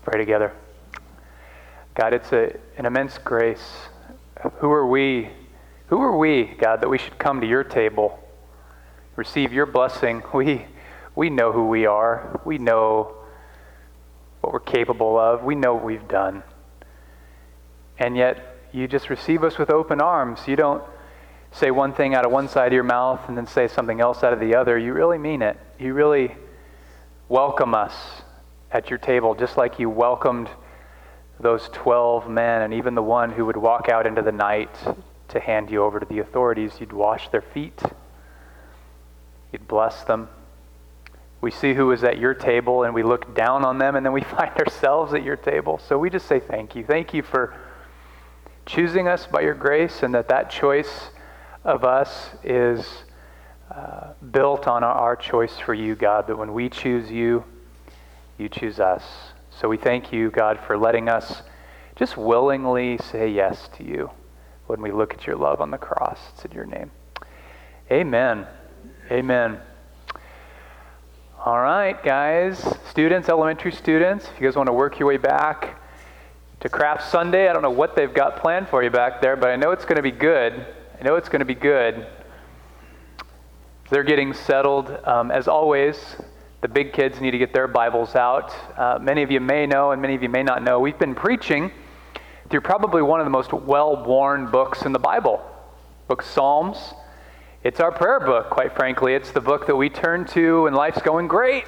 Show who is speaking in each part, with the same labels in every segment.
Speaker 1: Pray together. God, it's an immense grace. Who are we? Who are we, God, that we should come to your table, receive your blessing? We know who we are. We know what we're capable of. We know what we've done. And yet, you just receive us with open arms. You don't say one thing out of one side of your mouth and then say something else out of the other. You really mean it. You really welcome us at your table, just like you welcomed those 12 men and even the one who would walk out into the night to hand you over to the authorities. You'd wash their feet. You'd bless them. We see who is at your table and we look down on them, and then we find ourselves at your table. So we just say thank you. Thank you for choosing us by your grace, and that choice of us is built on our choice for you, God, that when we choose you, you choose us. So we thank you, God, for letting us just willingly say yes to you when we look at your love on the cross. It's in your name. Amen. Amen. All right, guys, students, elementary students, if you guys want to work your way back to Craft Sunday, I don't know what they've got planned for you back there, but I know it's going to be good. I know it's going to be good. They're getting settled. As always, the big kids need to get their Bibles out. Many of you may know, and many of you may not know, we've been preaching through probably one of the most well-worn books in the Bible, Book of Psalms. It's our prayer book, quite frankly. It's the book that we turn to when life's going great.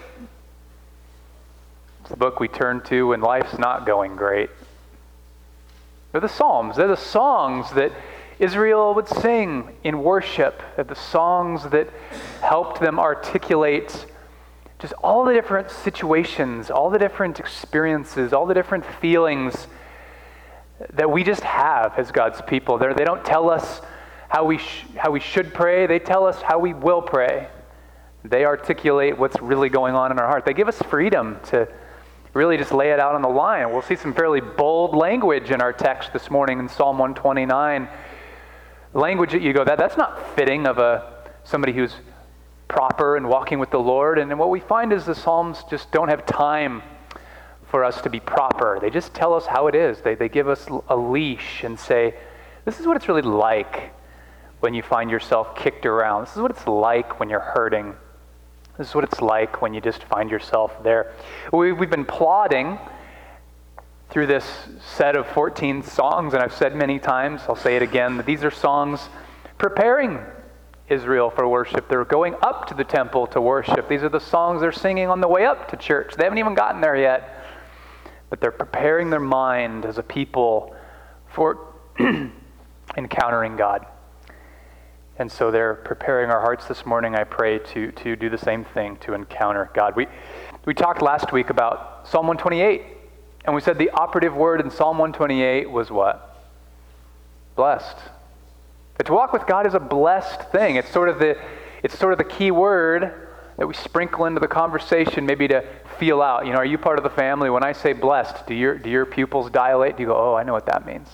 Speaker 1: It's the book we turn to when life's not going great. They're the Psalms. They're the songs that Israel would sing in worship. They're the songs that helped them articulate just all the different situations, all the different experiences, all the different feelings that we just have as God's people. They don't tell us how we should pray. They tell us how we will pray. They articulate what's really going on in our heart. They give us freedom to really just lay it out on the line. We'll see some fairly bold language in our text this morning in Psalm 129. Language that you go, that's not fitting of somebody who's proper and walking with the Lord. And what we find is the Psalms just don't have time for us to be proper. They just tell us how it is. They give us a leash and say, this is what it's really like when you find yourself kicked around. This is what it's like when you're hurting. This is what it's like when you just find yourself there. We've been plodding through this set of 14 songs, and I've said many times, I'll say it again, that these are songs preparing Israel for worship. They're going up to the temple to worship. These are the songs they're singing on the way up to church. They haven't even gotten there yet, but they're preparing their mind as a people for encountering God. And so they're preparing our hearts this morning, I pray, to do the same thing, to encounter God. We talked last week about Psalm 128, and we said the operative word in Psalm 128 was what? Blessed. That to walk with God is a blessed thing. It's sort of the key word that we sprinkle into the conversation, maybe to feel out. Are you part of the family? When I say blessed, do your pupils dilate? Do you go, oh, I know what that means?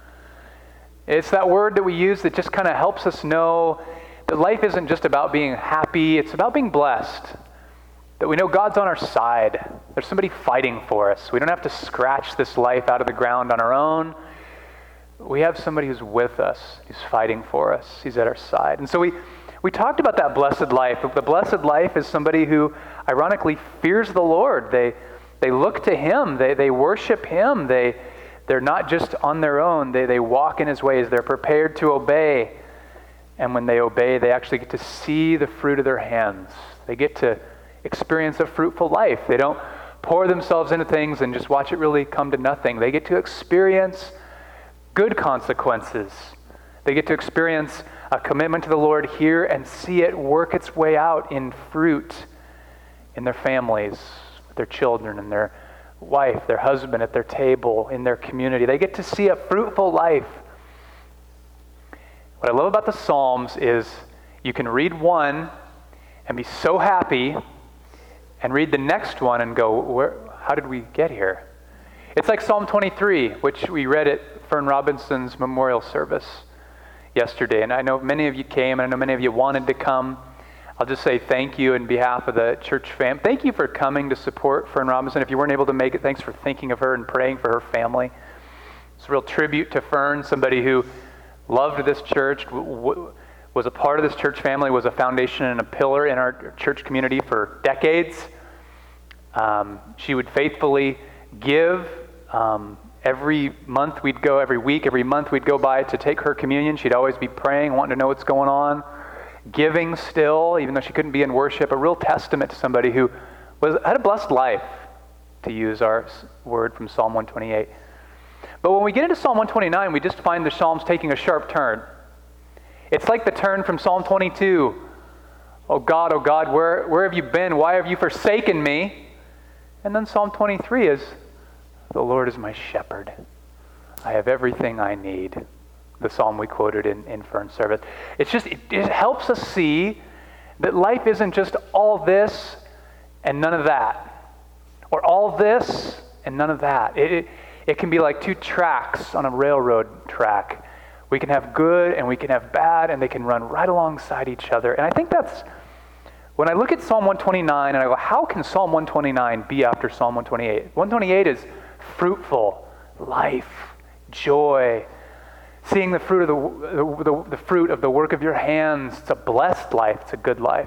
Speaker 1: It's that word that we use that just kind of helps us know that life isn't just about being happy, it's about being blessed. That we know God's on our side. There's somebody fighting for us. We don't have to scratch this life out of the ground on our own. We have somebody who's with us, who's fighting for us. He's at our side. And so we talked about that blessed life. The blessed life is somebody who ironically fears the Lord. They look to Him. They worship Him. They're not just on their own. They walk in His ways. They're prepared to obey. And when they obey, they actually get to see the fruit of their hands. They get to experience a fruitful life. They don't pour themselves into things and just watch it really come to nothing. They get to experience good consequences. They get to experience a commitment to the Lord here and see it work its way out in fruit in their families, with their children, and their wife, their husband, at their table, in their community. They get to see a fruitful life. What I love about the Psalms is you can read one and be so happy and read the next one and go, how did we get here? It's like Psalm 23, which we read at Fern Robinson's memorial service yesterday. And I know many of you came, and I know many of you wanted to come. I'll just say thank you in behalf of the church fam. Thank you for coming to support Fern Robinson. If you weren't able to make it, thanks for thinking of her and praying for her family. It's a real tribute to Fern, somebody who loved this church, was a part of this church family, was a foundation and a pillar in our church community for decades. She would faithfully give. Every month we'd go, every week, every month we'd go by to take her communion. She'd always be praying, wanting to know what's going on. Giving still, even though she couldn't be in worship, a real testament to somebody who had a blessed life, to use our word from Psalm 128. But when we get into Psalm 129, we just find the Psalms taking a sharp turn. It's like the turn from Psalm 22. Oh God, where have you been? Why have you forsaken me? And then Psalm 23 is, the Lord is my shepherd. I have everything I need. The psalm we quoted in Fern's service. It helps us see that life isn't just all this and none of that. Or all this and none of that. It can be like two tracks on a railroad track. We can have good and we can have bad, and they can run right alongside each other. And I think that's, when I look at Psalm 129 and I go, how can Psalm 129 be after Psalm 128? 128 is fruitful, life, joy, seeing the fruit of the fruit of the work of your hands. It's a blessed life. It's a good life.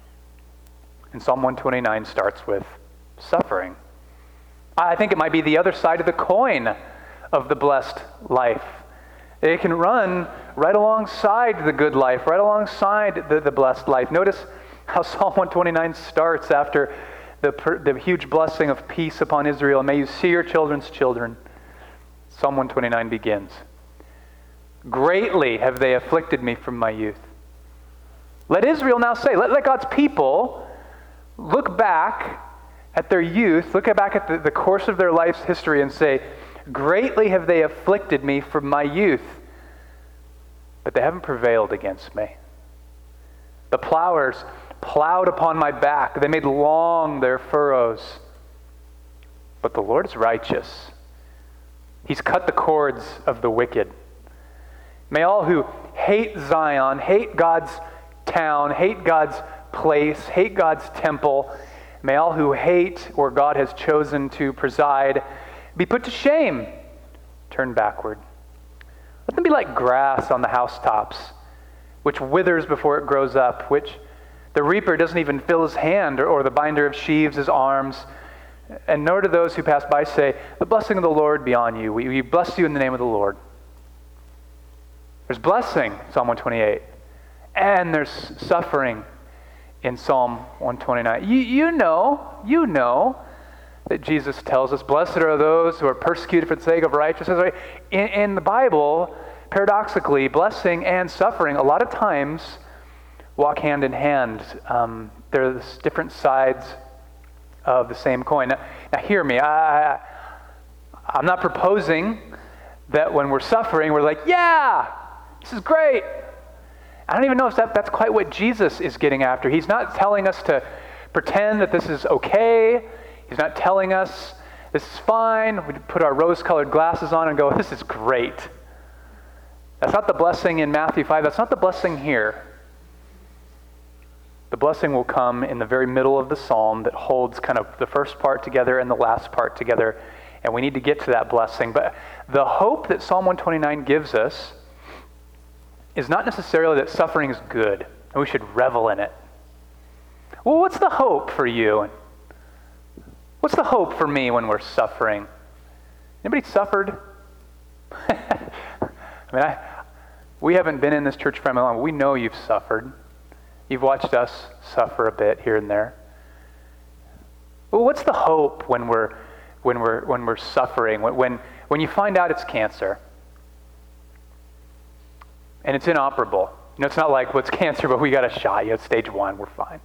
Speaker 1: And Psalm 129 starts with suffering. I think it might be the other side of the coin of the blessed life. It can run right alongside the good life, right alongside the blessed life. Notice how Psalm 129 starts after the huge blessing of peace upon Israel. May you see your children's children. Psalm 129 begins. Greatly have they afflicted me from my youth. Let Israel now say, let God's people look back at their youth, look back at the course of their life's history and say, greatly have they afflicted me from my youth, but they haven't prevailed against me. The plowers plowed upon my back. They made long their furrows. But the Lord is righteous. He's cut the cords of the wicked. May all who hate Zion, hate God's town, hate God's place, hate God's temple, may all who hate where God has chosen to preside be put to shame. Turn backward. Let them be like grass on the housetops, which withers before it grows up, which the reaper doesn't even fill his hand, or the binder of sheaves his arms. And nor do those who pass by say, the blessing of the Lord be on you. We bless you in the name of the Lord. There's blessing, Psalm 128. And there's suffering in Psalm 129. You know that Jesus tells us, blessed are those who are persecuted for the sake of righteousness. Right? In the Bible, paradoxically, blessing and suffering a lot of times walk hand in hand. They're different sides of the same coin. Now hear me. I'm not proposing that when we're suffering, we're like, yeah, this is great. I don't even know if that's quite what Jesus is getting after. He's not telling us to pretend that this is okay. He's not telling us this is fine. We put our rose-colored glasses on and go, this is great. That's not the blessing in Matthew 5. That's not the blessing here. The blessing will come in the very middle of the psalm that holds kind of the first part together and the last part together. And we need to get to that blessing. But the hope that Psalm 129 gives us is not necessarily that suffering is good and we should revel in it. Well, what's the hope for you? What's the hope for me when we're suffering? Anybody suffered? We haven't been in this church for long. We know you've suffered. You've watched us suffer a bit here and there. Well, what's the hope when we're suffering? When you find out it's cancer and it's inoperable. It's not like, what's cancer, but we got a shot. It's stage 1. We're fine.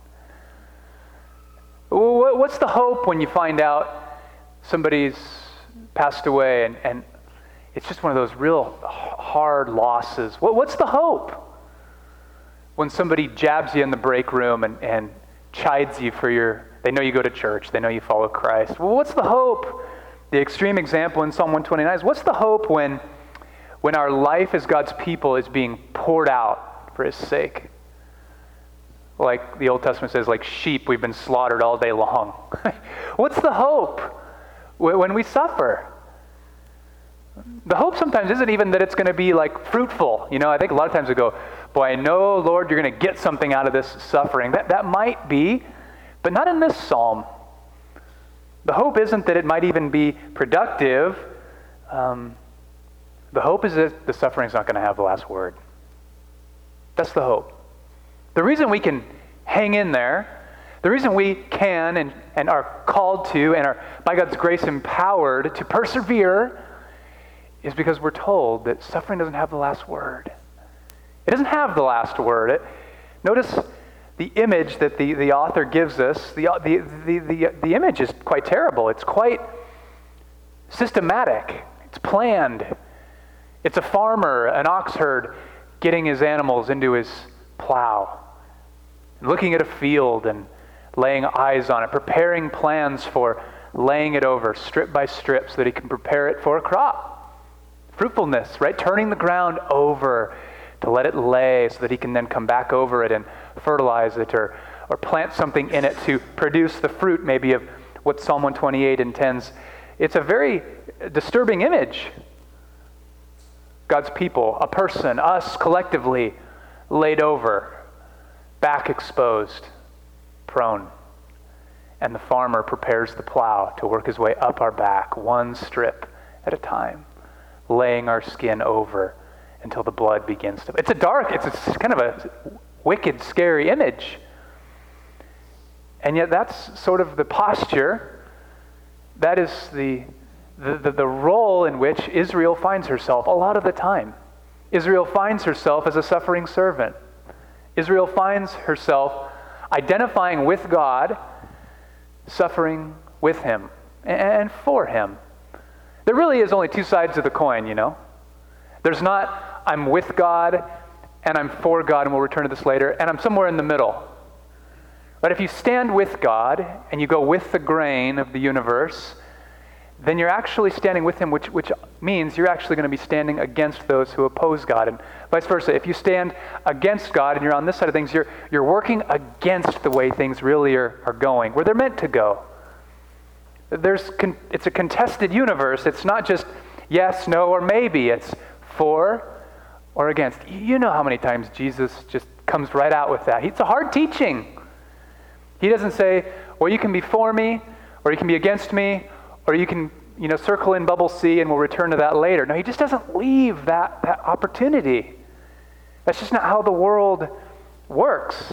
Speaker 1: Well, what's the hope when you find out somebody's passed away and it's just one of those real hard losses? What's the hope when somebody jabs you in the break room and chides you they know you go to church, they know you follow Christ? Well, what's the hope? The extreme example in Psalm 129 is, what's the hope when our life as God's people is being poured out for His sake? like the Old Testament says, like sheep, we've been slaughtered all day long. What's the hope when we suffer? The hope sometimes isn't even that it's going to be like fruitful. I think a lot of times we go, boy, I know, Lord, you're going to get something out of this suffering. That might be, but not in this psalm. The hope isn't that it might even be productive. The hope is that the suffering's not going to have the last word. That's the hope. The reason we can hang in there, the reason we can and are called to and are, by God's grace, empowered to persevere is because we're told that suffering doesn't have the last word. It doesn't have the last word. Notice the image that the author gives us. The image is quite terrible. It's quite systematic. It's planned. It's a farmer, an ox herd, getting his animals into his plow, looking at a field and laying eyes on it, preparing plans for laying it over strip by strip so that he can prepare it for a crop. Fruitfulness, right? Turning the ground over to let it lay so that he can then come back over it and fertilize it or plant something in it to produce the fruit maybe of what Psalm 128 intends. It's a very disturbing image. God's people, a person, us collectively, laid over, back exposed, prone. And the farmer prepares the plow to work his way up our back, one strip at a time, laying our skin over until the blood begins to... It's kind of a wicked, scary image. And yet that's sort of the posture, that is the role in which Israel finds herself a lot of the time. Israel finds herself as a suffering servant. Israel finds herself identifying with God, suffering with him and for him. There really is only two sides of the coin, There's not, I'm with God and I'm for God, and we'll return to this later, and I'm somewhere in the middle. But if you stand with God and you go with the grain of the universe, then you're actually standing with him, which means you're actually going to be standing against those who oppose God, and vice versa. If you stand against God and you're on this side of things, you're working against the way things really are going, where they're meant to go. It's a contested universe. It's not just yes, no, or maybe. It's for or against. You know how many times Jesus just comes right out with that. It's a hard teaching. He doesn't say, well, you can be for me, or you can be against me, or you can, circle in bubble C and we'll return to that later. No, he just doesn't leave that opportunity. That's just not how the world works.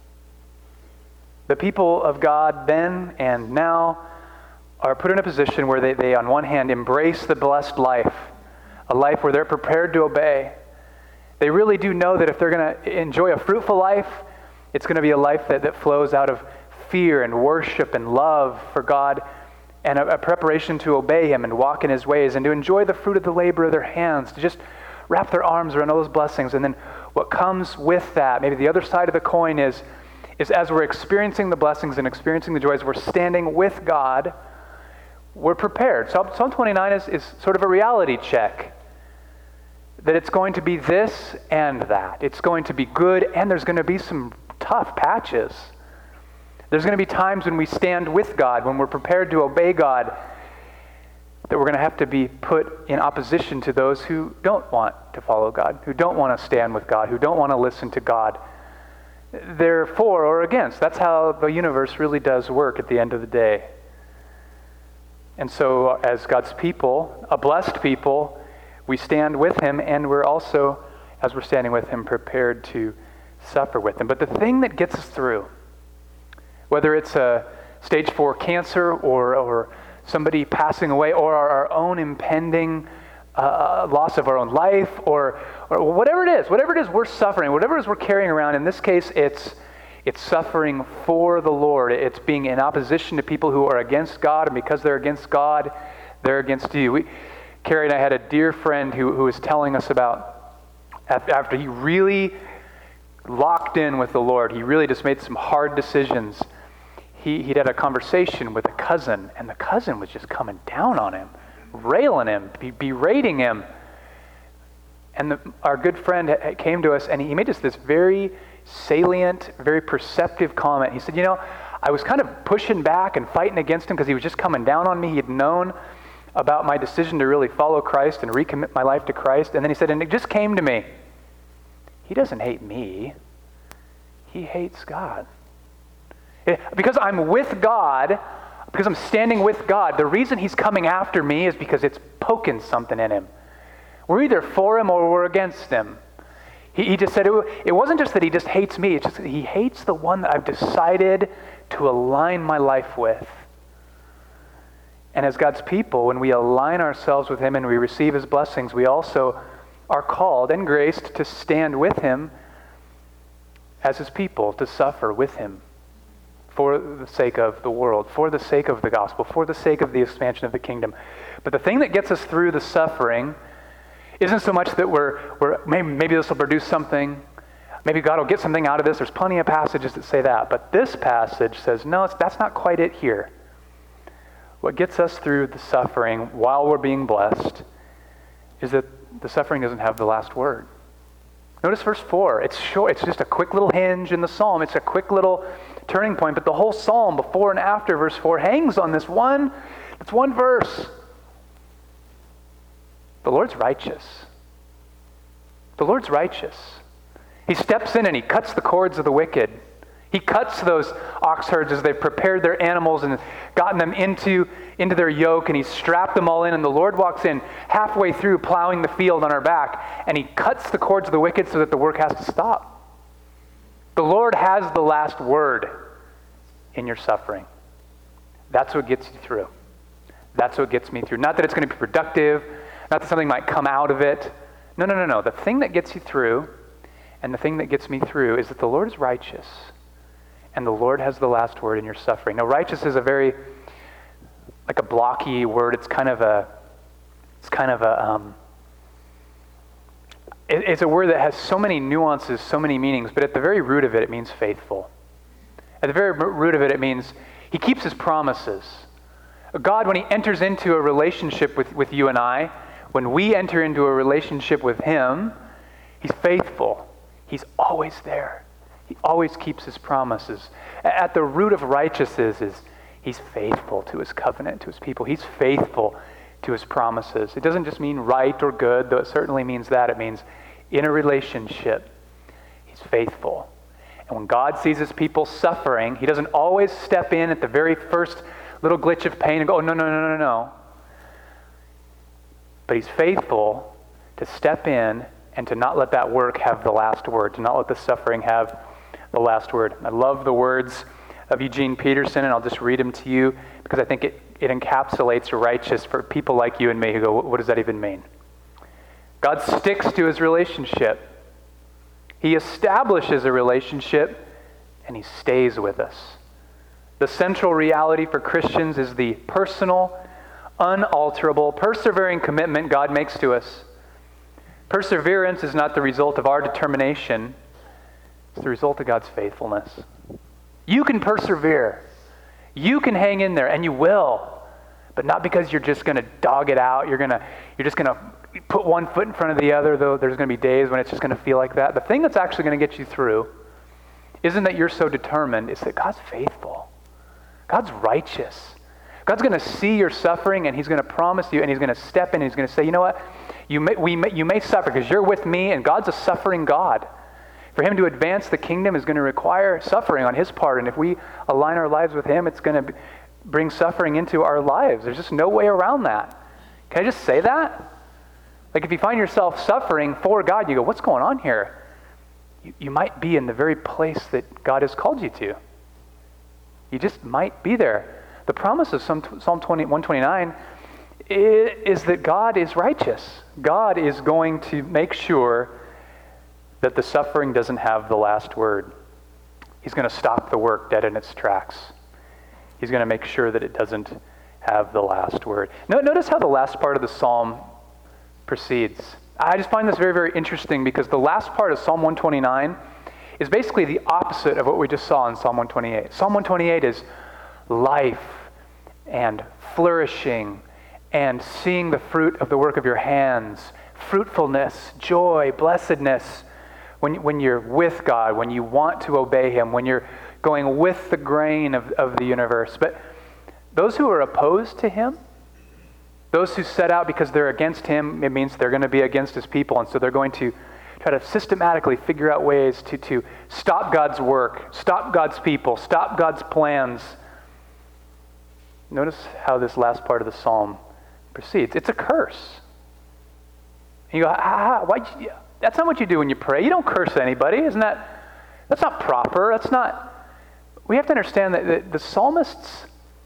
Speaker 1: The people of God then and now are put in a position where they on one hand embrace the blessed life, a life where they're prepared to obey. They really do know that if they're going to enjoy a fruitful life, it's going to be a life that flows out of fear and worship and love for God, and a preparation to obey him and walk in his ways and to enjoy the fruit of the labor of their hands, to just wrap their arms around all those blessings. And then what comes with that, maybe the other side of the coin is as we're experiencing the blessings and experiencing the joys, we're standing with God, we're prepared. Psalm 29 is sort of a reality check, that it's going to be this and that. It's going to be good, and there's going to be some tough patches. There's going to be times when we stand with God, when we're prepared to obey God, that we're going to have to be put in opposition to those who don't want to follow God, who don't want to stand with God, who don't want to listen to God. They're for or against. That's how the universe really does work at the end of the day. And so as God's people, a blessed people, we stand with him, and we're also, as we're standing with him, prepared to suffer with him. But the thing that gets us through, whether it's a stage 4 cancer or somebody passing away, or our own impending loss of our own life, or whatever it is we're suffering, whatever it is we're carrying around, in this case it's suffering for the Lord. It's being in opposition to people who are against God, and because they're against God, they're against you. Carrie and I had a dear friend who was telling us about, after he really locked in with the Lord, he really just made some hard decisions. He'd had a conversation with a cousin, and the cousin was just coming down on him, railing him, berating him. And our good friend came to us, and he made us this very salient, very perceptive comment. He said, I was kind of pushing back and fighting against him because he was just coming down on me. He had known about my decision to really follow Christ and recommit my life to Christ. And then he said, and it just came to me. He doesn't hate me. He hates God. Because I'm with God, because I'm standing with God, the reason he's coming after me is because it's poking something in him. We're either for him or we're against him. He just said it wasn't just that he just hates me, it's just that he hates the one that I've decided to align my life with. And as God's people, when we align ourselves with him and we receive his blessings, we also are called and graced to stand with him as his people, to suffer with him for the sake of the world, for the sake of the gospel, for the sake of the expansion of the kingdom. But the thing that gets us through the suffering isn't so much that maybe this will produce something, maybe God will get something out of this. There's plenty of passages that say that. But this passage says, no, that's not quite it here. What gets us through the suffering while we're being blessed is that the suffering doesn't have the last word. Notice verse 4. It's short. It's just a quick little hinge in the psalm. It's a quick little turning point. But the whole psalm, before and after verse 4, hangs on this one verse. The Lord's righteous. The Lord's righteous. He steps in and he cuts the cords of the wicked. He cuts those ox herds as they've prepared their animals and gotten them into their yoke, and he's strapped them all in, and the Lord walks in halfway through plowing the field on our back, and he cuts the cords of the wicked so that the work has to stop. The Lord has the last word in your suffering. That's what gets you through. That's what gets me through. Not that it's going to be productive, not that something might come out of it. No. The thing that gets you through and the thing that gets me through is that the Lord is righteous. And the Lord has the last word in your suffering. Now, righteous is a very, like a blocky word. It's a word that has so many nuances, so many meanings, but at the very root of it, it means faithful. At the very root of it, it means he keeps his promises. God, when he enters into a relationship with you and I, when we enter into a relationship with him, he's faithful. He's always there. He always keeps his promises. At the root of righteousness is he's faithful to his covenant, to his people. He's faithful to his promises. It doesn't just mean right or good, though it certainly means that. It means in a relationship, he's faithful. And when God sees his people suffering, he doesn't always step in at the very first little glitch of pain and go, oh, no. But he's faithful to step in and to not let that work have the last word, to not let the suffering have the last word. I love the words of Eugene Peterson, and I'll just read them to you because I think it encapsulates righteous for people like you and me who go, what does that even mean? God sticks to his relationship. He establishes a relationship, and he stays with us. The central reality for Christians is the personal, unalterable, persevering commitment God makes to us. Perseverance is not the result of our determination. It's the result of God's faithfulness. You can persevere. You can hang in there, and you will. But not because you're just going to dog it out. You're just going to put one foot in front of the other, though there's going to be days when it's just going to feel like that. The thing that's actually going to get you through isn't that you're so determined. It's that God's faithful. God's righteous. God's going to see your suffering, and he's going to promise you, and he's going to step in, and he's going to say, you know what? You may suffer because you're with me, and God's a suffering God. For him to advance the kingdom is going to require suffering on his part, and if we align our lives with him, it's going to bring suffering into our lives. There's just no way around that. Can I just say that? Like if you find yourself suffering for God, you go, what's going on here? You might be in the very place that God has called you to. You just might be there. The promise of Psalm 129 is that God is righteous. God is going to make sure that the suffering doesn't have the last word. He's going to stop the work dead in its tracks. He's going to make sure that it doesn't have the last word. Notice how the last part of the psalm proceeds. I just find this very, very interesting because the last part of Psalm 129 is basically the opposite of what we just saw in Psalm 128. Psalm 128 is life and flourishing and seeing the fruit of the work of your hands, fruitfulness, joy, blessedness, when you're with God, when you want to obey him, when you're going with the grain of the universe. But those who are opposed to him, those who set out because they're against him, it means they're going to be against his people. And so they're going to try to systematically figure out ways to stop God's work, stop God's people, stop God's plans. Notice how this last part of the psalm proceeds. It's a curse. And you go, that's not what you do when you pray. You don't curse anybody. That's not proper. We have to understand that the psalmists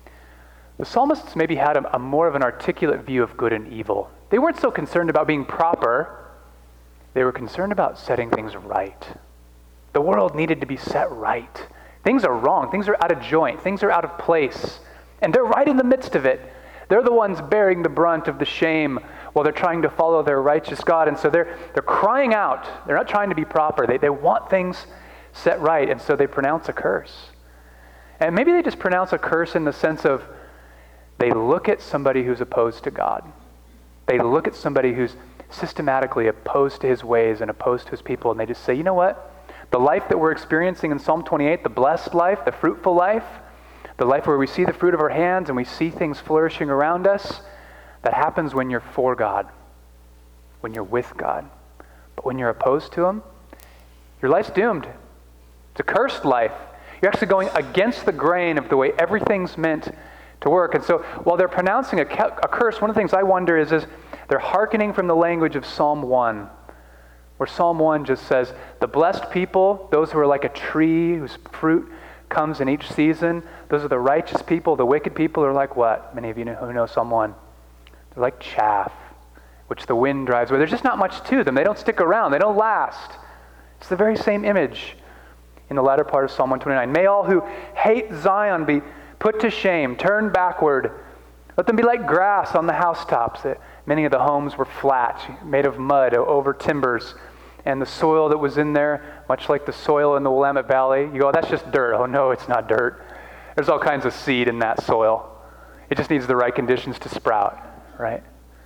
Speaker 1: maybe had a more of an articulate view of good and evil. They weren't so concerned about being proper. They were concerned about setting things right. The world needed to be set right. Things are wrong. Things are out of joint. Things are out of place. And they're right in the midst of it. They're the ones bearing the brunt of the shame while they're trying to follow their righteous God. And so they're crying out. They're not trying to be proper. They want things set right. And so they pronounce a curse. And maybe they just pronounce a curse in the sense of they look at somebody who's opposed to God. They look at somebody who's systematically opposed to his ways and opposed to his people, and they just say, you know what? The life that we're experiencing in Psalm 28, the blessed life, the fruitful life, the life where we see the fruit of our hands and we see things flourishing around us, that happens when you're for God, when you're with God. But when you're opposed to him, your life's doomed. It's a cursed life. You're actually going against the grain of the way everything's meant to work. And so while they're pronouncing a curse, one of the things I wonder is they're hearkening from the language of Psalm 1, where Psalm 1 just says, the blessed people, those who are like a tree whose fruit comes in each season, those are the righteous people. The wicked people are like what? Many of you who know Psalm 1. They're like chaff, which the wind drives away. There's just not much to them. They don't stick around. They don't last. It's the very same image in the latter part of Psalm 129. May all who hate Zion be put to shame, turn backward. Let them be like grass on the housetops. Many of the homes were flat, made of mud over timbers. And the soil that was in there, much like the soil in the Willamette Valley, you go, that's just dirt. Oh no, it's not dirt. There's all kinds of seed in that soil. It just needs the right conditions to sprout, right?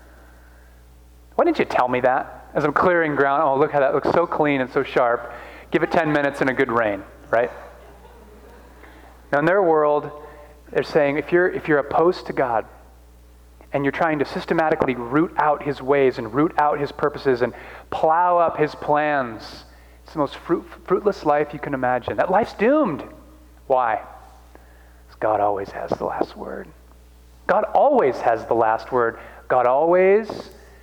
Speaker 1: Why didn't you tell me that? As I'm clearing ground, oh, look how that looks so clean and so sharp. Give it 10 minutes and a good rain, right? Now in their world, they're saying if you're opposed to God and you're trying to systematically root out his ways and root out his purposes and plow up his plans, it's the most fruitless life you can imagine. That life's doomed. Why? Because God always has the last word. God always has the last word. God always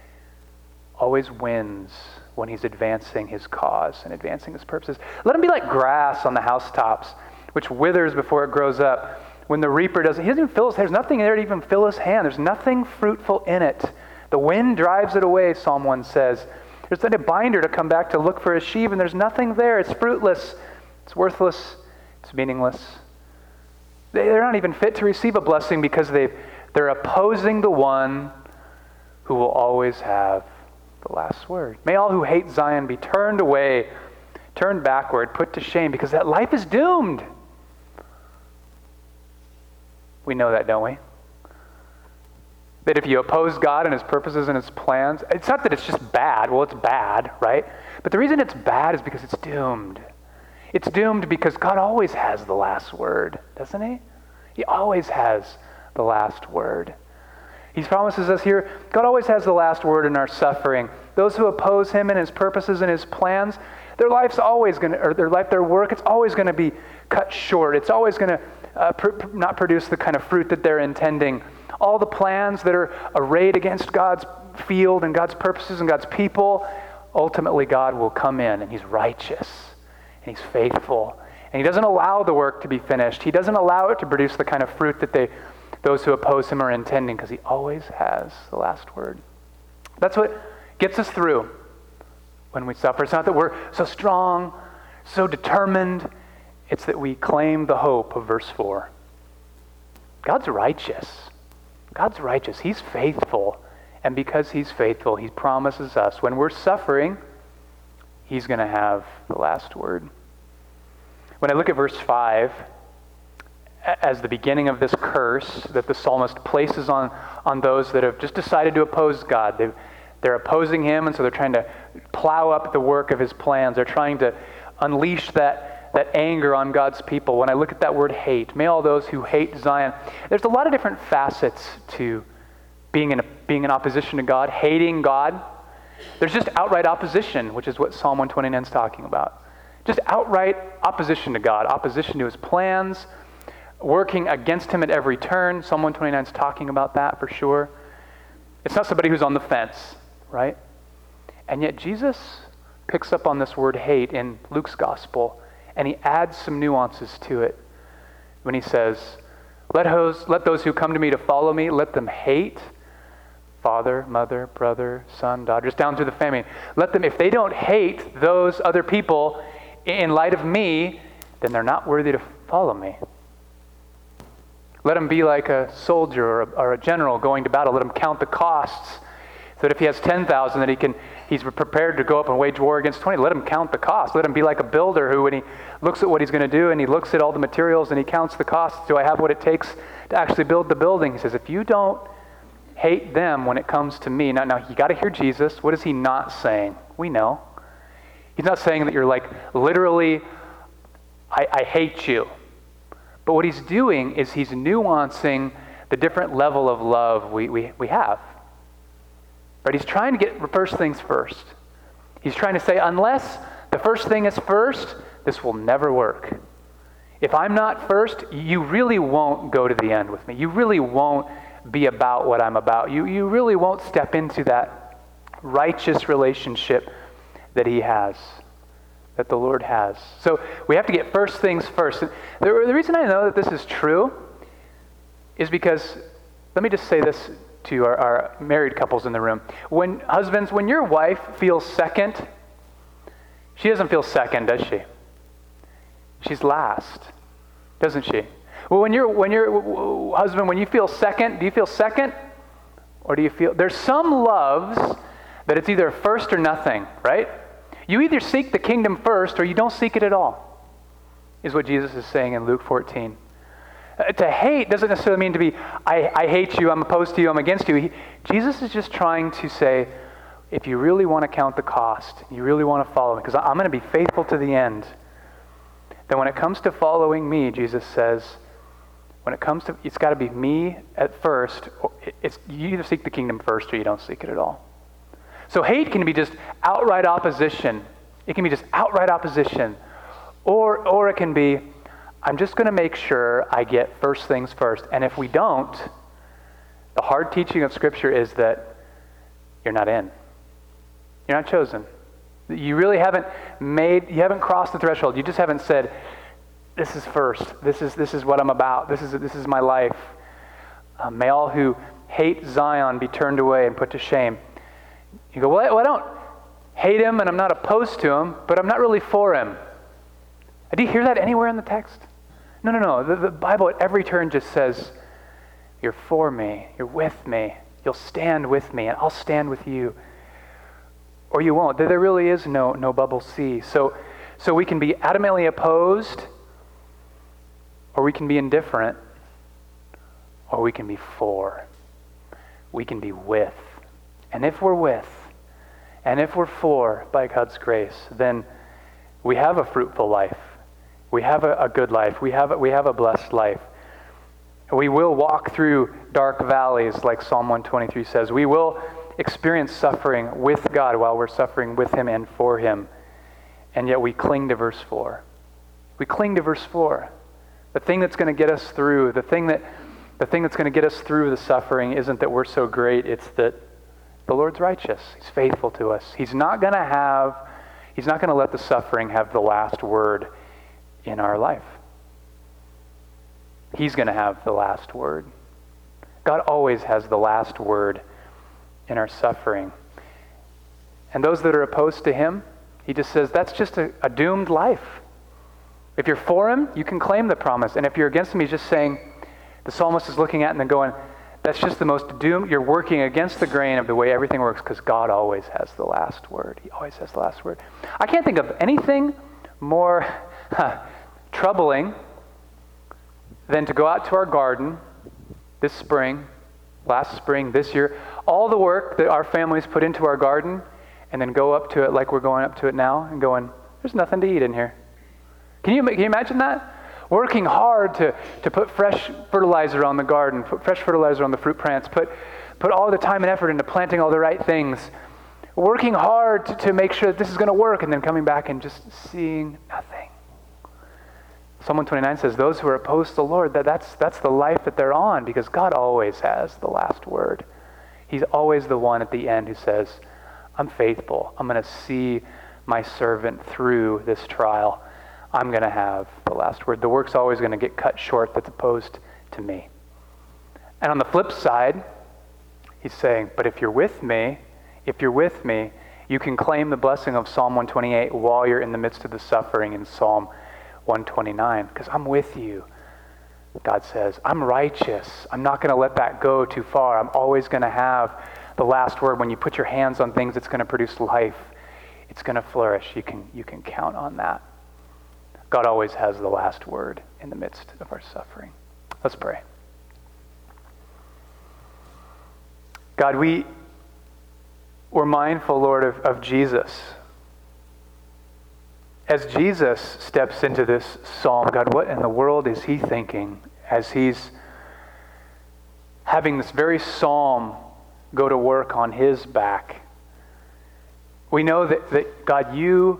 Speaker 1: wins when he's advancing his cause and advancing his purposes. Let him be like grass on the housetops, which withers before it grows up. When the reaper he doesn't even fill his hair. There's nothing there to even fill his hand. There's nothing fruitful in it. The wind drives it away, Psalm 1 says. There's not a binder to come back to look for a sheaf, and there's nothing there. It's fruitless. It's worthless. It's meaningless. They're not even fit to receive a blessing because they're opposing the one who will always have the last word. May all who hate Zion be turned away, turned backward, put to shame, because that life is doomed. We know that, don't we? That if you oppose God and his purposes and his plans, it's not that it's just bad. Well, it's bad, right? But the reason it's bad is because it's doomed. It's doomed because God always has the last word, doesn't he? He always has the last word. He promises us here, God always has the last word in our suffering. Those who oppose him and his purposes and his plans, their life's always going to, or their work, it's always going to be cut short. It's always going to not produce the kind of fruit that they're intending. All the plans that are arrayed against God's field and God's purposes and God's people, ultimately God will come in and he's righteous and he's faithful. And he doesn't allow the work to be finished. He doesn't allow it to produce the kind of fruit that those who oppose him are intending, because he always has the last word. That's what gets us through when we suffer. It's not that we're so strong, so determined. It's that we claim the hope of verse 4. God's righteous. God's righteous. He's faithful. And because he's faithful, he promises us when we're suffering, he's going to have the last word. When I look at verse 5, as the beginning of this curse that the psalmist places on those that have just decided to oppose God, they're opposing him, and so they're trying to plow up the work of his plans. They're trying to unleash that anger on God's people. When I look at that word hate, may all those who hate Zion, there's a lot of different facets to being in opposition to God, hating God. There's just outright opposition, which is what Psalm 129 is talking about. Just outright opposition to God, opposition to his plans, working against him at every turn. Psalm 129 is talking about that for sure. It's not somebody who's on the fence, right? And yet Jesus picks up on this word hate in Luke's gospel, and he adds some nuances to it when he says, let those who come to me to follow me, let them hate father, mother, brother, son, daughter, just down through the family. Let them, if they don't hate those other people in light of me, then they're not worthy to follow me. Let him be like a soldier or a general going to battle. Let him count the costs, so that if he has 10,000, that he's prepared to go up and wage war against 20. Let him count the cost. Let him be like a builder who, when he looks at what he's going to do and he looks at all the materials and he counts the costs, do I have what it takes to actually build the building? He says, if you don't hate them when it comes to me. Now you got to hear Jesus. What is he not saying? We know. He's not saying that you're like, literally, I hate you. But what he's doing is he's nuancing the different level of love we have. Right? He's trying to get first things first. He's trying to say, unless the first thing is first, this will never work. If I'm not first, you really won't go to the end with me. You really won't be about what I'm about. You really won't step into that righteous relationship that he has, that the Lord has. So we have to get first things first. The reason I know that this is true is because, let me just say this to our married couples in the room. Husbands, when your wife feels second, she doesn't feel second, does she? She's last, doesn't she? Well, when your husband, when you feel second, do you feel second? Or do you feel, there's some loves that it's either first or nothing, right? You either seek the kingdom first or you don't seek it at all, is what Jesus is saying in Luke 14. To hate doesn't necessarily mean to be, I hate you, I'm opposed to you, I'm against you. Jesus is just trying to say, if you really want to count the cost, you really want to follow me, because I'm going to be faithful to the end, then when it comes to following me, Jesus says, when it comes to, it's got to be me at first. You either seek the kingdom first or you don't seek it at all. So hate can be just outright opposition. It can be just outright opposition. Or it can be, I'm just going to make sure I get first things first. And if we don't, the hard teaching of Scripture is that you're not in. You're not chosen. You really haven't crossed the threshold. You just haven't said, this is first. This is what I'm about. This is my life. May all who hate Zion be turned away and put to shame. You go, well, I don't hate him and I'm not opposed to him, but I'm not really for him. Do you hear that anywhere in the text? No. The Bible at every turn just says, you're for me. You're with me. You'll stand with me and I'll stand with you. Or you won't. There really is no bubble C. So we can be adamantly opposed, or we can be indifferent, or we can be for. We can be with. And if we're with, and if we're for by God's grace, then we have a fruitful life. We have a good life. We have a blessed life. We will walk through dark valleys, like Psalm 123 says. We will experience suffering with God while we're suffering with him and for him. And yet we cling to verse 4. We cling to verse 4. The thing that's going to get us through, the thing that's going to get us through the suffering isn't that we're so great, it's that the Lord's righteous. He's faithful to us. He's not going to let the suffering have the last word in our life. He's going to have the last word. God always has the last word in our suffering. And those that are opposed to him, he just says, that's just a doomed life. If you're for him, you can claim the promise. And if you're against him, he's just saying, the psalmist is looking at it and then going, that's just the most doomed. You're working against the grain of the way everything works, because God always has the last word. He always has the last word. I can't think of anything more troubling than to go out to our garden this spring last spring, this year, all the work that our families put into our garden, and then go up to it like we're going up to it now and going, there's nothing to eat in here. Can you imagine that? Working hard to put fresh fertilizer on the garden, put fresh fertilizer on the fruit plants, put all the time and effort into planting all the right things, working hard to make sure that this is going to work, and then coming back and just seeing nothing. Psalm 129 says, those who are opposed to the Lord, that's the life that they're on, because God always has the last word. He's always the one at the end who says, I'm faithful. I'm going to see my servant through this trial. I'm going to have the last word. The work's always going to get cut short that's opposed to me. And on the flip side, he's saying, but if you're with me, you can claim the blessing of Psalm 128 while you're in the midst of the suffering in Psalm 129, because I'm with you. God says, I'm righteous. I'm not going to let that go too far. I'm always going to have the last word. When you put your hands on things, it's going to produce life. It's going to flourish. You can count on that. God always has the last word in the midst of our suffering. Let's pray. God, we're mindful, Lord, of Jesus. As Jesus steps into this psalm, God, what in the world is he thinking as he's having this very psalm go to work on his back? We know that God,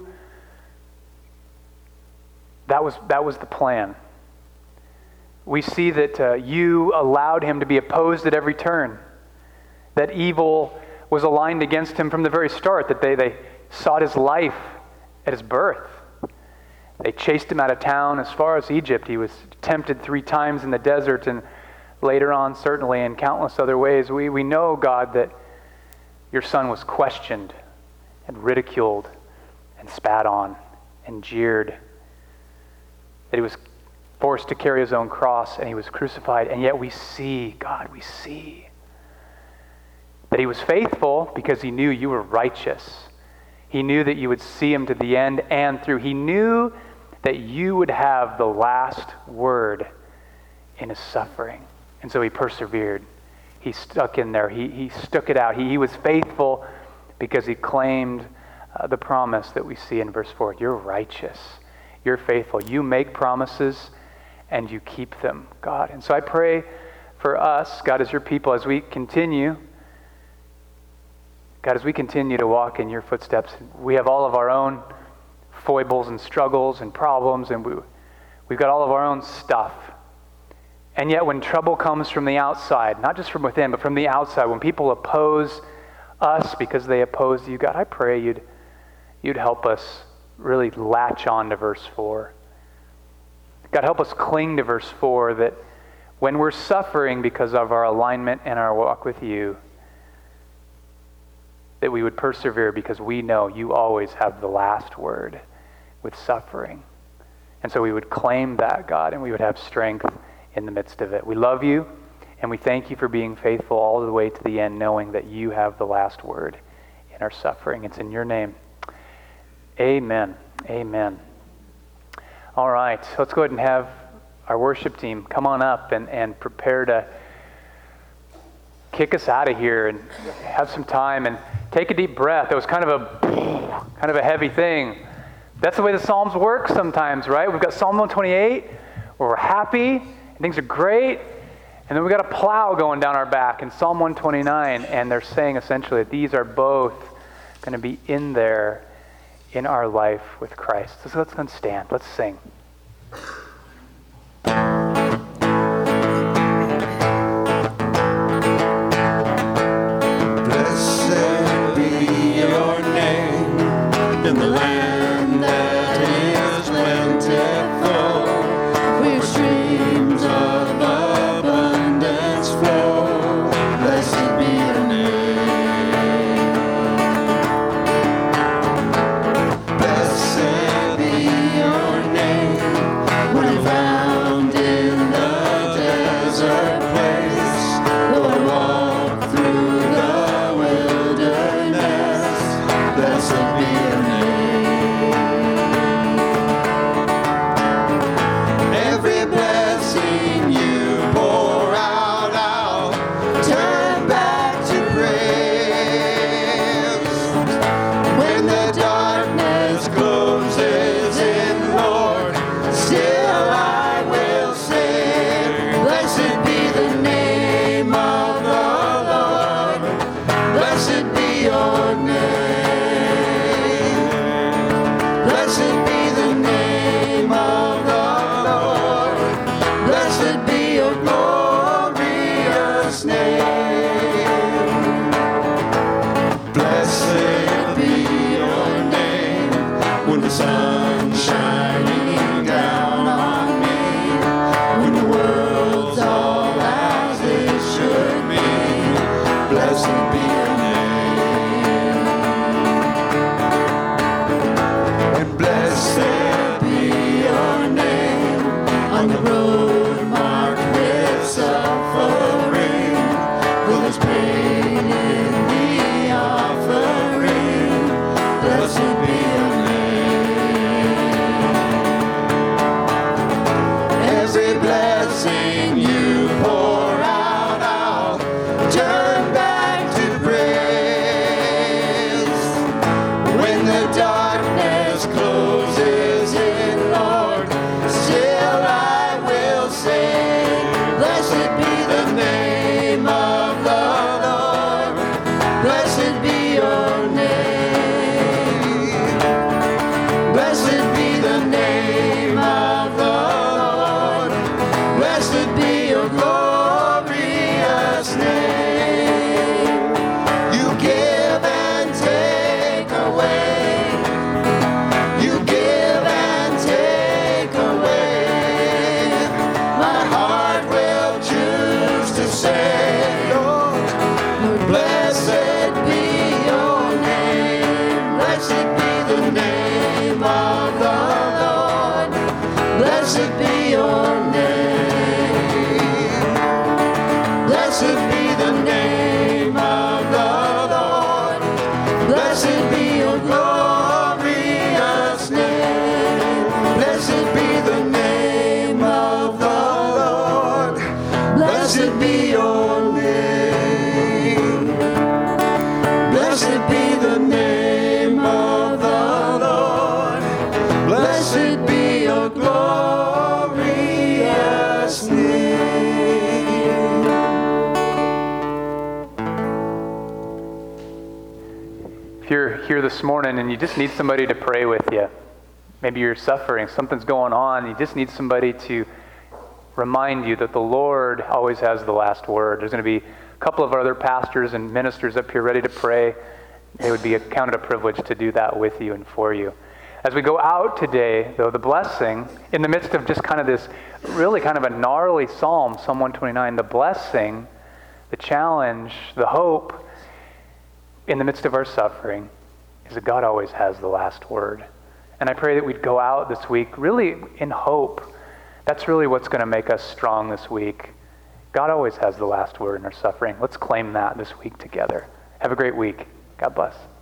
Speaker 1: that was the plan. We see that you allowed him to be opposed at every turn, that evil was aligned against him from the very start, that they sought his life at his birth. They chased him out of town as far as Egypt. He was tempted 3 times in the desert, and later on, certainly in countless other ways. We know, God, that your son was questioned and ridiculed and spat on and jeered, that he was forced to carry his own cross and he was crucified. And yet we see, God, that he was faithful because he knew you were righteous. He knew that you would see him to the end and through. He knew that you would have the last word in his suffering. And so he persevered. He stuck in there. He stuck it out. He was faithful because he claimed the promise that we see in verse 4. You're righteous. You're faithful. You make promises and you keep them, God. And so I pray for us, God, as your people, as we continue, God, as we continue to walk in your footsteps. We have all of our own foibles and struggles and problems, and we've got all of our own stuff. And yet when trouble comes from the outside, not just from within, but from the outside, when people oppose us because they oppose you, God, I pray you'd help us really latch on to verse 4. God, help us cling to verse 4, that when we're suffering because of our alignment and our walk with you, that we would persevere because we know you always have the last word with suffering. And so we would claim that, God, and we would have strength in the midst of it. We love you, and we thank you for being faithful all the way to the end, knowing that you have the last word in our suffering. It's in your name. Amen. Amen. All right, so let's go ahead and have our worship team come on up and prepare to kick us out of here and have some time and take a deep breath. It was kind of a heavy thing. That's the way the Psalms work sometimes, right? We've got Psalm 128 where we're happy and things are great, and then we've got a plow going down our back in Psalm 129, and they're saying essentially that these are both going to be in there in our life with Christ. So let's stand. Let's sing.
Speaker 2: Every blessing you pour out, I'll turn Blessed be the name of the Lord. Blessed be your name. Blessed be the name of the Lord. Blessed be your glorious name. Blessed be your name when the sun's shining down on me, when the world's all as it should be. Blessed be your name. And blessed be your name on the road marked with suffering. Though there's pain in the offering, blessed be your name. Every blessing you pour out, I'll turn back to praise. When the darkness closes in, Lord, still I will sing. Blessed be the name of the Lord. Blessed be your name. Blessed be the name of the Lord. Blessed be your glorious name. You give and take away. You give and take away. My heart will choose to say, Lord, blessed be your name. Blessed be the name of the Lord. Blessed be your name. Blessed be the name of the Lord. Blessed be your glorious name. Blessed be the name of the Lord. Blessed be your name. Blessed be the name of the Lord. Blessed be your glorious name.
Speaker 1: If you're here this morning and you just need somebody to pray with you, maybe you're suffering, something's going on, you just need somebody to remind you that the Lord always has the last word. There's going to be a couple of other pastors and ministers up here ready to pray. They would be counted a privilege to do that with you and for you. As we go out today, though, the blessing, in the midst of just kind of this really kind of a gnarly psalm, Psalm 129, the blessing, the challenge, the hope in the midst of our suffering is that God always has the last word. And I pray that we'd go out this week really in hope. That's really what's going to make us strong this week. God always has the last word in our suffering. Let's claim that this week together. Have a great week. God bless.